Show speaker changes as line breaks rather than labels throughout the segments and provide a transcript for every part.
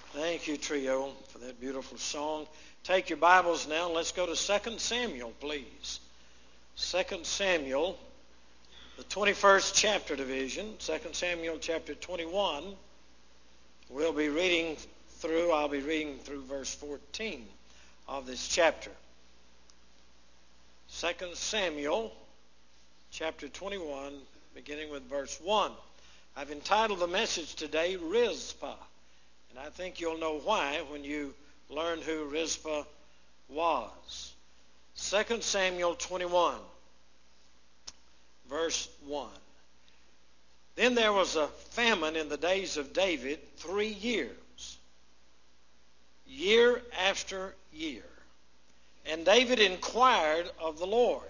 Thank you, Trio, for that beautiful song. Take your Bibles now and let's go to 2 Samuel, please. 2 Samuel, the 21st chapter division, 2 Samuel chapter 21. I'll be reading through verse 14 of this chapter. 2 Samuel chapter 21, beginning with verse 1. I've entitled the message today, Rizpah. And I think you'll know why when you learn who Rizpah was. 2 Samuel 21, verse 1. Then there was a famine in the days of David 3 years, year after year. And David inquired of the Lord.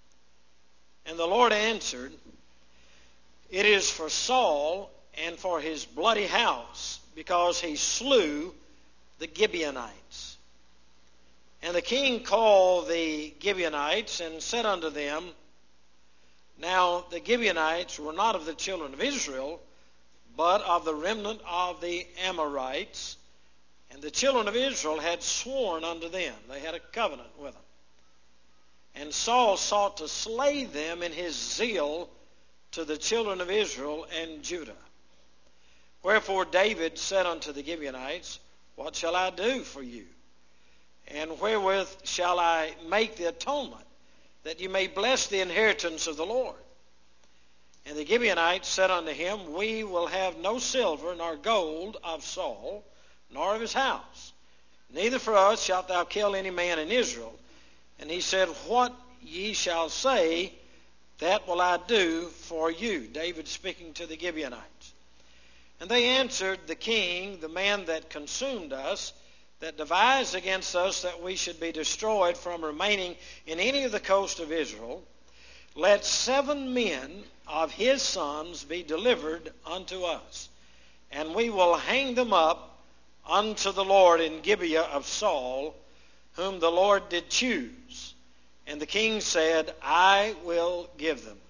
And the Lord answered, "It is for Saul and for his bloody house, because he slew the Gibeonites." And the king called the Gibeonites and said unto them, Now the Gibeonites were not of the children of Israel, but of the remnant of the Amorites. And the children of Israel had sworn unto them. They had a covenant with them. And Saul sought to slay them in his zeal to the children of Israel and Judah. Wherefore David said unto the Gibeonites, What shall I do for you? And wherewith shall I make the atonement, that you may bless the inheritance of the Lord? And the Gibeonites said unto him, We will have no silver nor gold of Saul, nor of his house. Neither for us shalt thou kill any man in Israel. And he said, What ye shall say, that will I do for you. David speaking to the Gibeonites. And they answered the king, the man that consumed us, that devised against us that we should be destroyed from remaining in any of the coast of Israel, let 7 men of his sons be delivered unto us, and we will hang them up unto the Lord in Gibeah of Saul, whom the Lord did choose. And the king said, I will give them.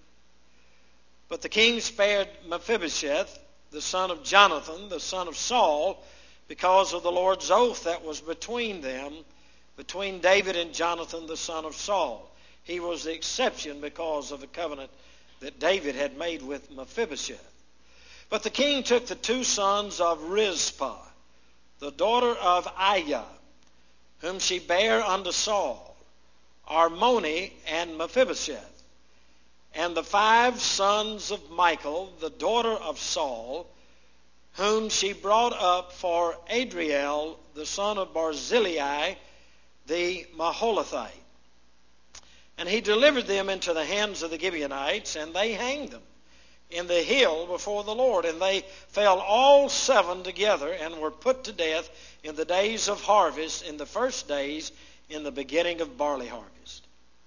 But the king spared Mephibosheth, the son of Jonathan, the son of Saul, because of the Lord's oath that was between them, between David and Jonathan, the son of Saul. He was the exception because of the covenant that David had made with Mephibosheth. But the king took the 2 sons of Rizpah, the daughter of Aiah, whom she bare unto Saul, Armoni and Mephibosheth, and the 5 sons of Michal, the daughter of Saul, whom she brought up for Adriel, the son of Barzillai, the Maholathite. And he delivered them into the hands of the Gibeonites, and they hanged them in the hill before the Lord. And they fell all 7 together, and were put to death in the days of harvest, in the first days, in the beginning of barley harvest.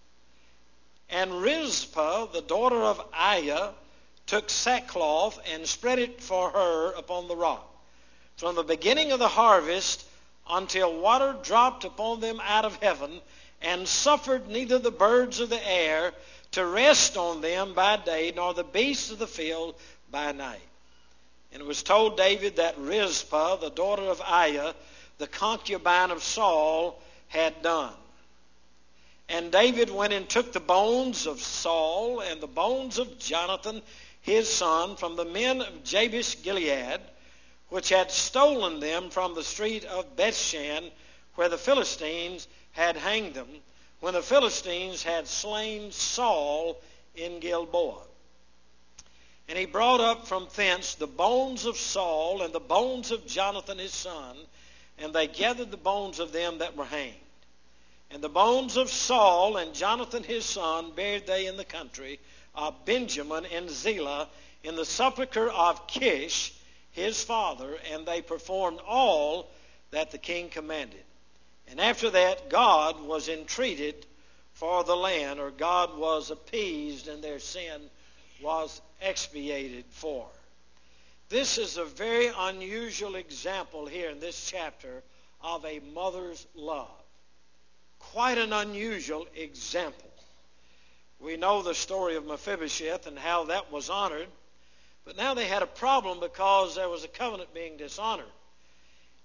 And Rizpah, the daughter of Aiah, took sackcloth and spread it for her upon the rock, from the beginning of the harvest until water dropped upon them out of heaven, and suffered neither the birds of the air to rest on them by day, nor the beasts of the field by night. And it was told David that Rizpah, the daughter of Aiah, the concubine of Saul, had done. And David went and took the bones of Saul and the bones of Jonathan, his son, from the men of Jabesh Gilead, which had stolen them from the street of Bethshan, where the Philistines had hanged them, when the Philistines had slain Saul in Gilboa. And he brought up from thence the bones of Saul and the bones of Jonathan his son, and they gathered the bones of them that were hanged. And the bones of Saul and Jonathan his son buried they in the country of Benjamin in Zelah, in the sepulchre of Kish his father, and they performed all that the king commanded. And after that God was entreated for the land, or God was appeased, and their sin was expiated for. This is a very unusual example here in this chapter of a mother's love. Quite an unusual example. We know the story of Mephibosheth and how that was honored. But now they had a problem because there was a covenant being dishonored.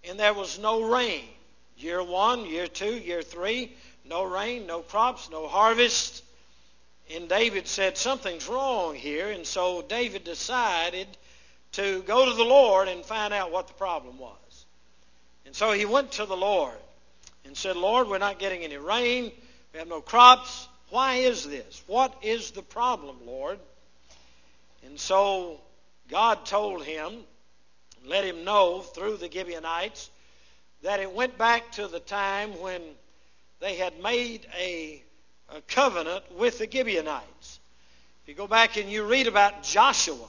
and there was no rain. Year 1, year 2, year 3, no rain, no crops, no harvest. And David said, something's wrong here. And so David decided to go to the Lord and find out what the problem was. And so he went to the Lord and said, Lord, we're not getting any rain. We have no crops. Why is this? What is the problem, Lord? And so God told him, let him know through the Gibeonites, that it went back to the time when they had made a covenant with the Gibeonites. If you go back and you read about Joshua,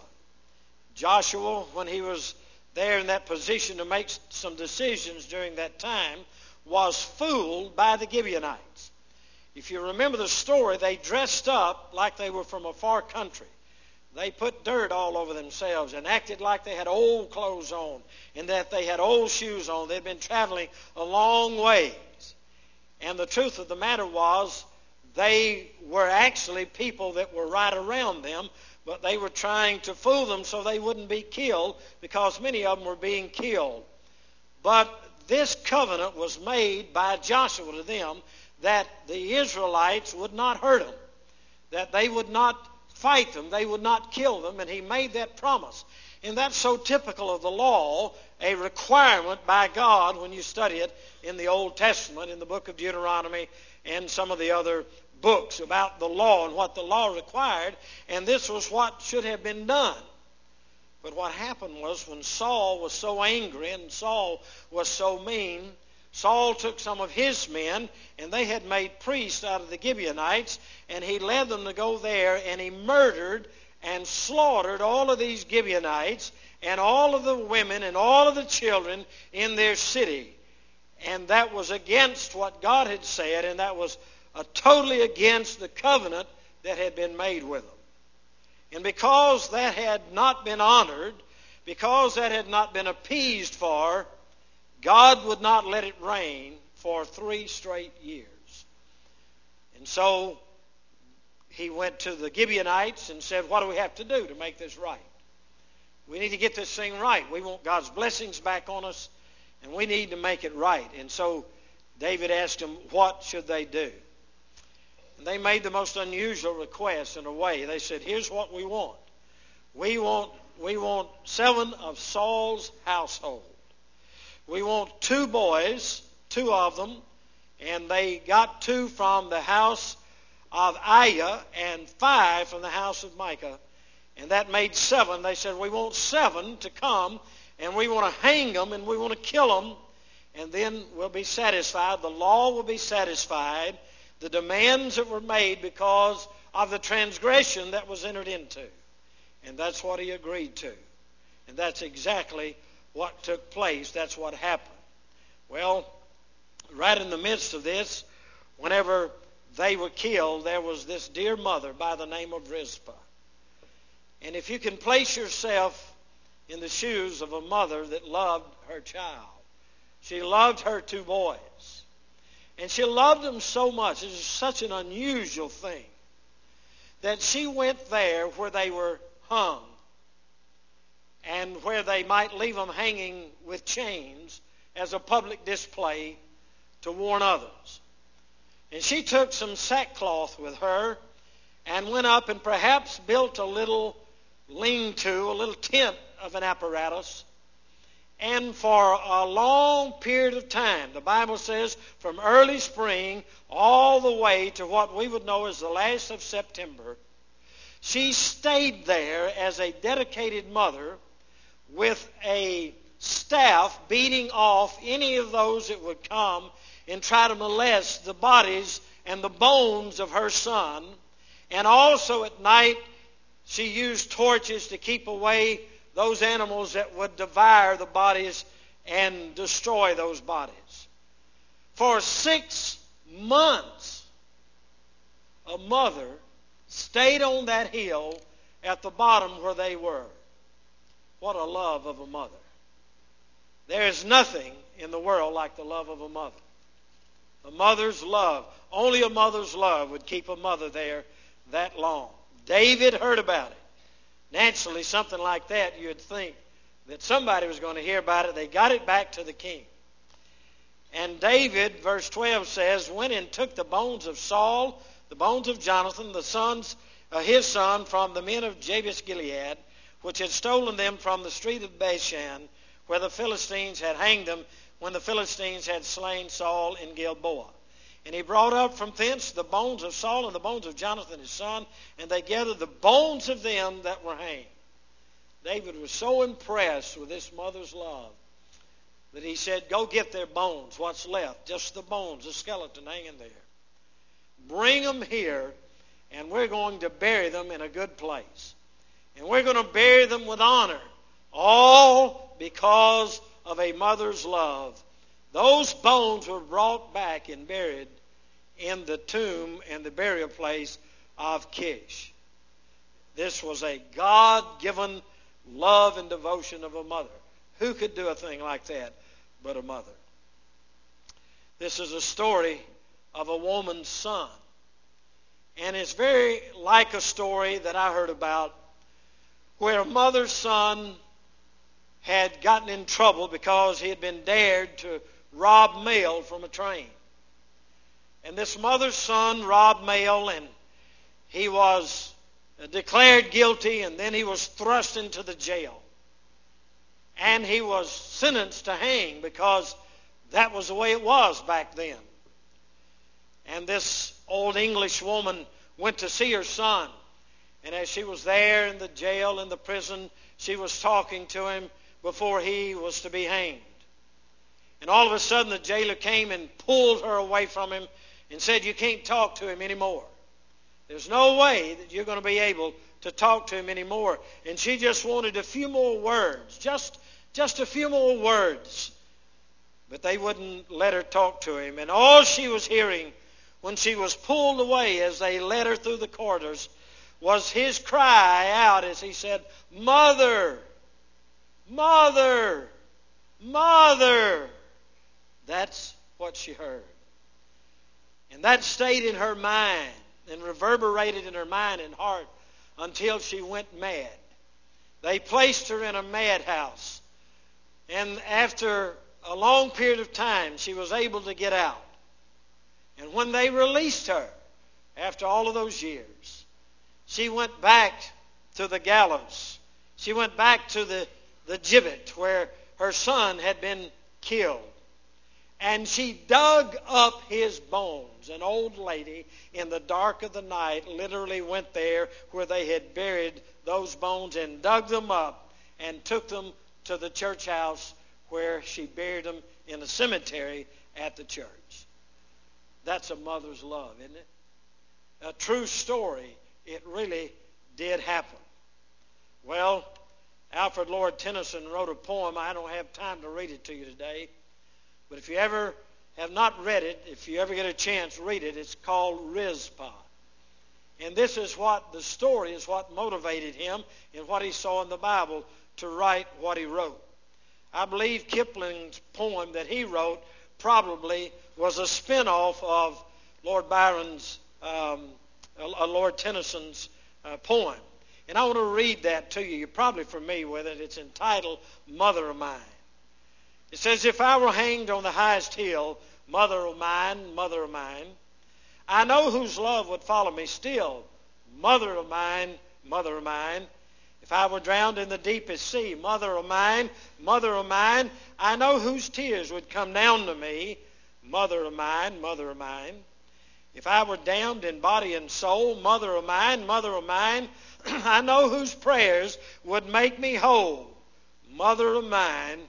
when he was there in that position to make some decisions during that time, was fooled by the Gibeonites. If you remember the story, they dressed up like they were from a far country. They put dirt all over themselves and acted like they had old clothes on and that they had old shoes on. They'd been traveling a long ways. And the truth of the matter was, they were actually people that were right around them, but they were trying to fool them so they wouldn't be killed, because many of them were being killed. But this covenant was made by Joshua to them, that the Israelites would not hurt them, that they would not fight them, they would not kill them, and he made that promise. And that's so typical of the law, a requirement by God when you study it in the Old Testament, in the book of Deuteronomy and some of the other books about the law and what the law required, and this was what should have been done. But what happened was, when Saul was so angry and Saul was so mean, Saul took some of his men, and they had made priests out of the Gibeonites, and he led them to go there, and he murdered and slaughtered all of these Gibeonites and all of the women and all of the children in their city. And that was against what God had said, and that was totally against the covenant that had been made with them. And because that had not been honored, because that had not been appeased for, God would not let it rain for 3 straight years. And so he went to the Gibeonites and said, what do we have to do to make this right? We need to get this thing right. We want God's blessings back on us, and we need to make it right. And so David asked them, what should they do? And they made the most unusual request in a way. They said, here's what we want. We want 7 of Saul's household. We want 2 boys, 2 of them, and they got 2 from the house of Aiah and 5 from the house of Micah. And that made 7. They said, we want 7 to come, and we want to hang them, and we want to kill them, and then we'll be satisfied. The law will be satisfied. The demands that were made because of the transgression that was entered into. And that's what he agreed to. And that's exactly what took place. That's what happened. Well, right in the midst of this, whenever they were killed, there was this dear mother by the name of Rizpah. And if you can place yourself in the shoes of a mother that loved her child, she loved her 2 boys. And she loved them so much. It was such an unusual thing that she went there where they were hung and where they might leave them hanging with chains as a public display to warn others. And she took some sackcloth with her and went up and perhaps built a little lean-to, a little tent of an apparatus. And for a long period of time, the Bible says from early spring all the way to what we would know as the last of September, she stayed there as a dedicated mother with a staff beating off any of those that would come and try to molest the bodies and the bones of her son. And also at night, she used torches to keep away those animals that would devour the bodies and destroy those bodies. For 6 months, a mother stayed on that hill at the bottom where they were. What a love of a mother. There is nothing in the world like the love of a mother. A mother's love. Only a mother's love would keep a mother there that long. David heard about it. Naturally, something like that, you'd think that somebody was going to hear about it. They got it back to the king. And David, verse 12 says, went and took the bones of Saul, the bones of Jonathan, his son, from the men of Jabesh Gilead, which had stolen them from the street of Bashan, where the Philistines had hanged them, when the Philistines had slain Saul in Gilboa. And he brought up from thence the bones of Saul and the bones of Jonathan his son, and they gathered the bones of them that were hanged. David was so impressed with this mother's love that he said, go get their bones, what's left, just the bones, the skeleton hanging there. Bring them here, and we're going to bury them in a good place. And we're going to bury them with honor, all because of a mother's love. Those bones were brought back and buried in the tomb and the burial place of Kish. This was a God-given love and devotion of a mother. Who could do a thing like that but a mother? This is a story of a woman's son. And it's very like a story that I heard about where a mother's son had gotten in trouble because he had been dared to rob mail from a train. And this mother's son robbed mail, and he was declared guilty, and then he was thrust into the jail. And he was sentenced to hang because that was the way it was back then. And this old English woman went to see her son. And as she was there in the jail, in the prison, she was talking to him before he was to be hanged. And all of a sudden the jailer came and pulled her away from him and said, you can't talk to him anymore. There's no way that you're going to be able to talk to him anymore. And she just wanted a few more words, just a few more words. But they wouldn't let her talk to him. And all she was hearing when she was pulled away as they led her through the corridors was his cry out as he said, Mother, Mother, Mother. That's what she heard. And that stayed in her mind and reverberated in her mind and heart until she went mad. They placed her in a madhouse. And after a long period of time, she was able to get out. And when they released her, after all of those years, she went back to the gallows. She went back to the gibbet where her son had been killed. And she dug up his bones. An old lady in the dark of the night literally went there where they had buried those bones and dug them up and took them to the church house where she buried them in a cemetery at the church. That's a mother's love, isn't it? A true story. It really did happen. Well, Alfred Lord Tennyson wrote a poem. I don't have time to read it to you today. But if you ever have not read it, if you ever get a chance, read it. It's called Rizpah. And this is what the story is, what motivated him and what he saw in the Bible to write what he wrote. I believe Kipling's poem that he wrote probably was a spin-off of Lord Byron's, Lord Tennyson's poem. And I want to read that to you. You're probably familiar with it. It's entitled Mother of Mine. It says, if I were hanged on the highest hill, mother of mine, I know whose love would follow me still, mother of mine, if I were drowned in the deepest sea, mother of mine, I know whose tears would come down to me, mother of mine. If I were damned in body and soul, mother of mine, I know whose prayers would make me whole, mother of mine.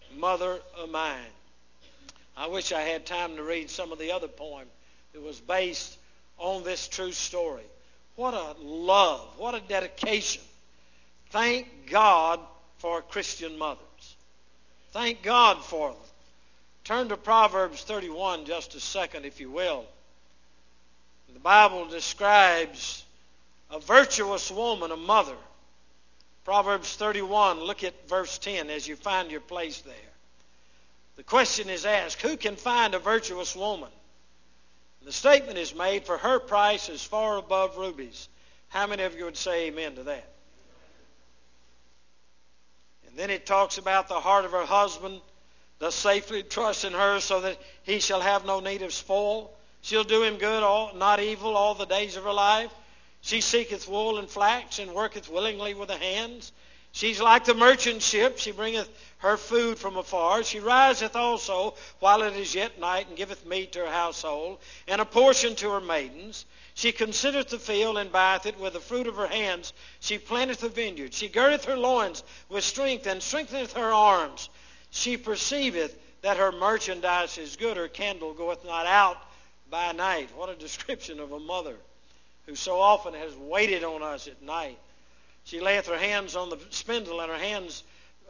I wish I had time to read some of the other poem that was based on this true story. What a love, what a dedication. Thank God for Christian mothers. Thank God for them. Turn to Proverbs 31 just a second, if you will. The Bible describes a virtuous woman, a mother. Proverbs 31, look at verse 10 as you find your place there. The question is asked, who can find a virtuous woman? The statement is made, for her price is far above rubies. How many of you would say amen to that? And then it talks about the heart of her husband does safely trust in her, so that he shall have no need of spoil. She'll do him good, not evil, all the days of her life. She seeketh wool and flax, and worketh willingly with the hands. She's like the merchant ship. She bringeth her food from afar. She riseth also while it is yet night, and giveth meat to her household, and a portion to her maidens. She considereth the field, and buyeth it with the fruit of her hands. She planteth a vineyard. She girdeth her loins with strength, and strengtheneth her arms. She perceiveth that her merchandise is good. Her candle goeth not out by night. What a description of a mother who so often has waited on us at night. She layeth her hands on the spindle, and her hands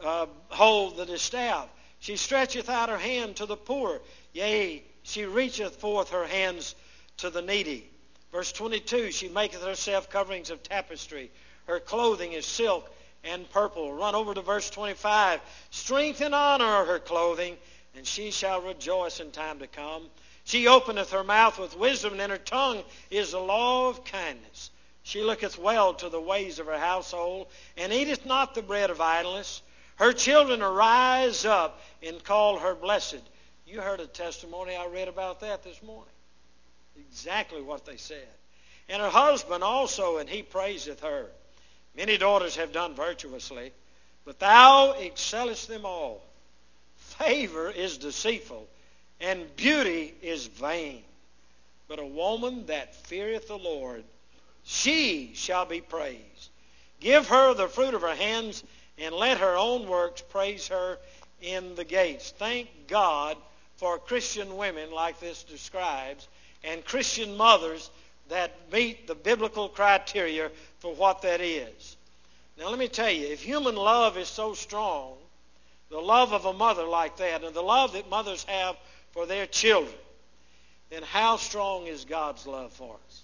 hold the distaff. She stretcheth out her hand to the poor. Yea, she reacheth forth her hands to the needy. Verse 22, she maketh herself coverings of tapestry. Her clothing is silk and purple. Run over to verse 25. Strength and honor are her clothing, and she shall rejoice in time to come. She openeth her mouth with wisdom, and in her tongue is the law of kindness. She looketh well to the ways of her household, and eateth not the bread of idleness. Her children arise up and call her blessed. You heard a testimony I read about that this morning. Exactly what they said. And her husband also, and he praiseth her. Many daughters have done virtuously, but thou excellest them all. Favor is deceitful, and beauty is vain. But a woman that feareth the Lord, she shall be praised. Give her the fruit of her hands, and let her own works praise her in the gates. Thank God for Christian women like this describes, and Christian mothers that meet the biblical criteria for what that is. Now let me tell you, if human love is so strong, the love of a mother like that, and the love that mothers have for their children, then how strong is God's love for us?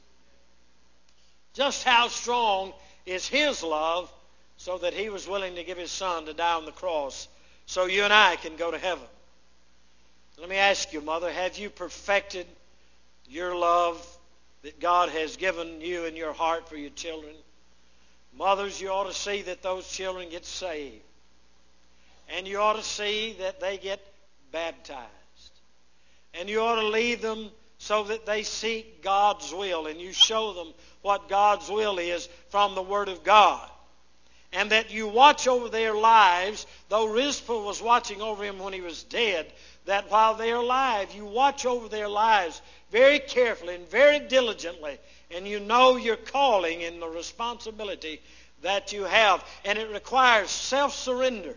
Just how strong is His love, so that He was willing to give His Son to die on the cross so you and I can go to heaven? Let me ask you, mother, have you perfected your love that God has given you in your heart for your children? Mothers, you ought to see that those children get saved. And you ought to see that they get baptized. And you ought to lead them so that they seek God's will, and you show them what God's will is from the Word of God. And that you watch over their lives, though Rizpah was watching over him when he was dead, that while they're alive, you watch over their lives very carefully and very diligently, and you know your calling and the responsibility that you have. And it requires self-surrender.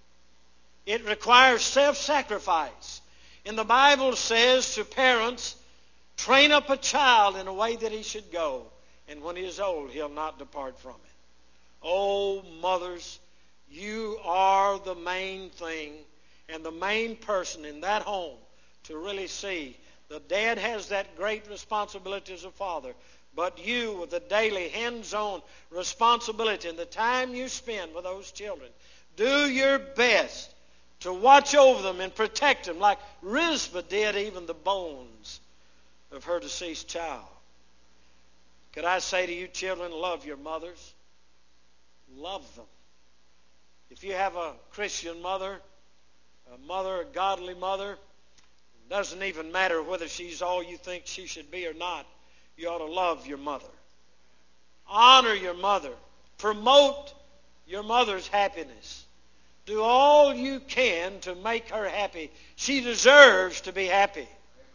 It requires self-sacrifice. And the Bible says to parents, train up a child in a way that he should go, and when he is old, he'll not depart from it. Oh, mothers, you are the main thing and the main person in that home to really see. The dad has that great responsibility as a father, but you, with the daily hands-on responsibility and the time you spend with those children, do your best to watch over them and protect them like Rizpah did even the bones of her deceased child. Could I say to you, children, love your mothers? Love them. If you have a Christian mother, a godly mother, it doesn't even matter whether she's all you think she should be or not, you ought to love your mother. Honor your mother. Promote your mother's happiness. Do all you can to make her happy. She deserves to be happy.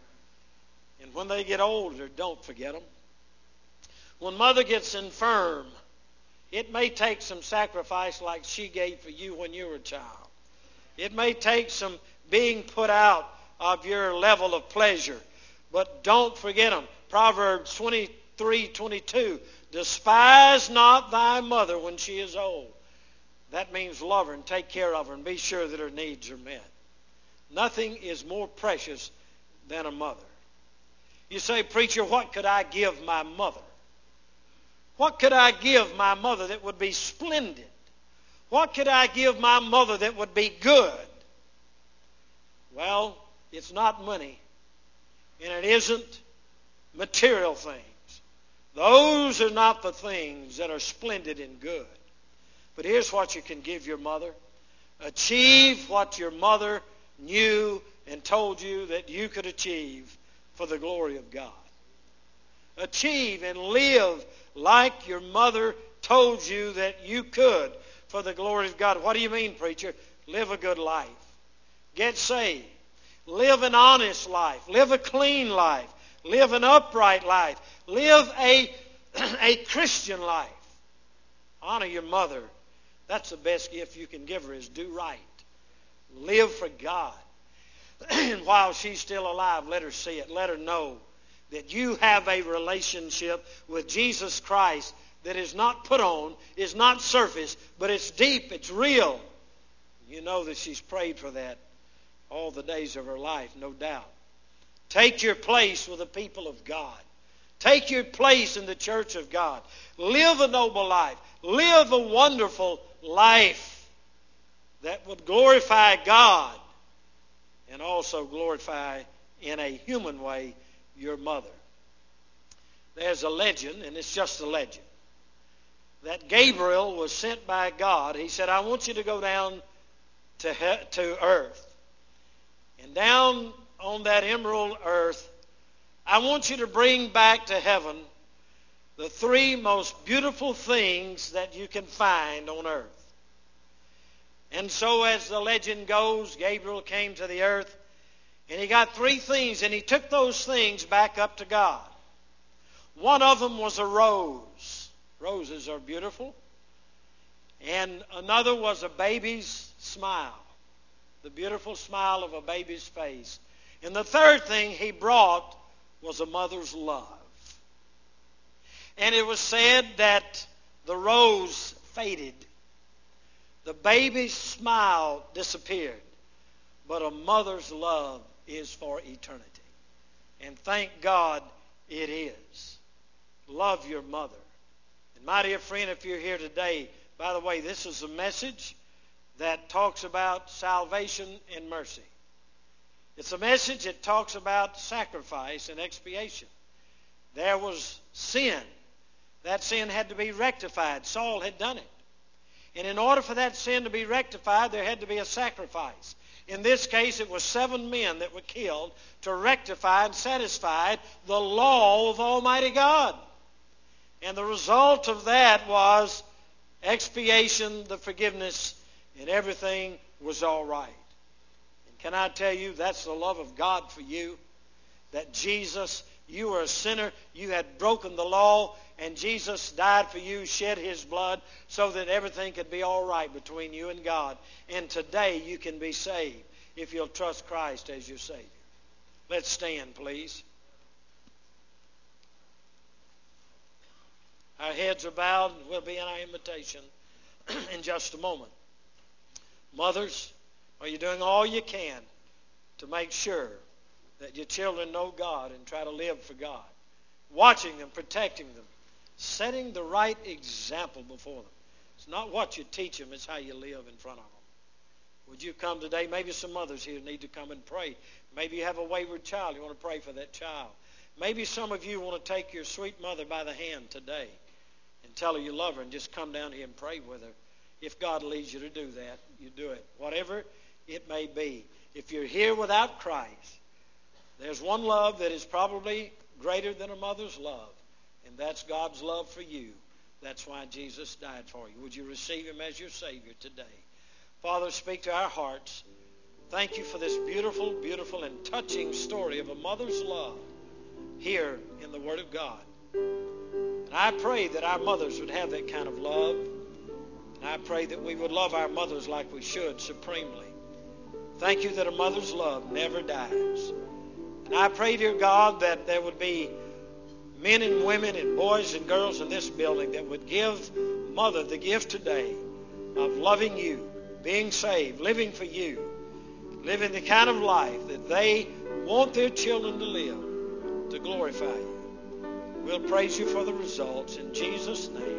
And when they get older, don't forget them. When mother gets infirm, it may take some sacrifice like she gave for you when you were a child. It may take some being put out of your level of pleasure. But don't forget them. Proverbs 23:22. Despise not thy mother when she is old. That means love her and take care of her and be sure that her needs are met. Nothing is more precious than a mother. You say, preacher, what could I give my mother? What could I give my mother that would be splendid? What could I give my mother that would be good? Well, it's not money, and it isn't material things. Those are not the things that are splendid and good. But here's what you can give your mother. Achieve what your mother knew and told you that you could achieve for the glory of God. Achieve and live like your mother told you that you could for the glory of God. What do you mean, preacher? Live a good life. Get saved. Live an honest life. Live a clean life. Live an upright life. Live a Christian life. Honor your mother. That's the best gift you can give her, is do right. Live for God. And while she's still alive, let her see it. Let her know that you have a relationship with Jesus Christ that is not put on, is not surface, but it's deep, it's real. You know that she's prayed for that all the days of her life, no doubt. Take your place with the people of God. Take your place in the church of God. Live a noble life. Live a wonderful life that would glorify God and also glorify in a human way your mother. There's a legend, and it's just a legend, that Gabriel was sent by God. He said, I want you to go down to earth. And down on that emerald earth, I want you to bring back to heaven the three most beautiful things that you can find on earth. And so as the legend goes, Gabriel came to the earth, and he got three things, and he took those things back up to God. One of them was a rose. Roses are beautiful. And another was a baby's smile, the beautiful smile of a baby's face. And the third thing he brought was a mother's love. And it was said that the rose faded. The baby's smile disappeared. But a mother's love is for eternity. And thank God it is. Love your mother. And my dear friend, if you're here today, by the way, this is a message that talks about salvation and mercy. It's a message that talks about sacrifice and expiation. There was sin. That sin had to be rectified. Saul had done it. And in order for that sin to be rectified, there had to be a sacrifice. In this case, it was 7 men that were killed to rectify and satisfy the law of Almighty God. And the result of that was expiation, the forgiveness, and everything was all right. And can I tell you, that's the love of God for you, that Jesus, you were a sinner, you had broken the law, and Jesus died for you, shed His blood, so that everything could be all right between you and God. And today you can be saved if you'll trust Christ as your Savior. Let's stand, please. Our heads are bowed, and we'll be in our invitation in just a moment. Mothers, are you doing all you can to make sure that your children know God and try to live for God? Watching them, protecting them, setting the right example before them. It's not what you teach them, it's how you live in front of them. Would you come today? Maybe some mothers here need to come and pray. Maybe you have a wayward child. You want to pray for that child. Maybe some of you want to take your sweet mother by the hand today and tell her you love her and just come down here and pray with her. If God leads you to do that, you do it. Whatever it may be. If you're here without Christ, there's one love that is probably greater than a mother's love, and that's God's love for you. That's why Jesus died for you. Would you receive Him as your Savior today? Father, speak to our hearts. Thank you for this beautiful, beautiful, and touching story of a mother's love here in the Word of God. And I pray that our mothers would have that kind of love. And I pray that we would love our mothers like we should, supremely. Thank you that a mother's love never dies. And I pray, dear God, that there would be men and women and boys and girls in this building that would give Mother the gift today of loving you, being saved, living for you, living the kind of life that they want their children to live to glorify you. We'll praise you for the results in Jesus' name.